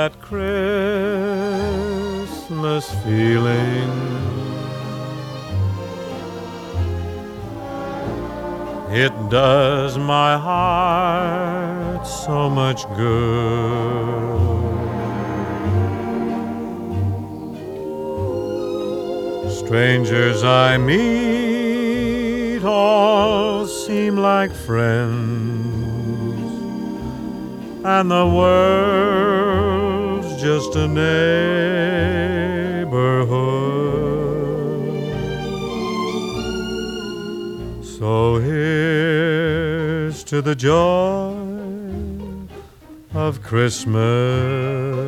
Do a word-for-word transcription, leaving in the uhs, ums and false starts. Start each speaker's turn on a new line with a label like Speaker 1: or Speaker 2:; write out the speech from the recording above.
Speaker 1: that Christmas feeling. It does my heart so much good. Strangers I meet all seem like friends, and the world's just a neighborhood. So here's to the joy of Christmas.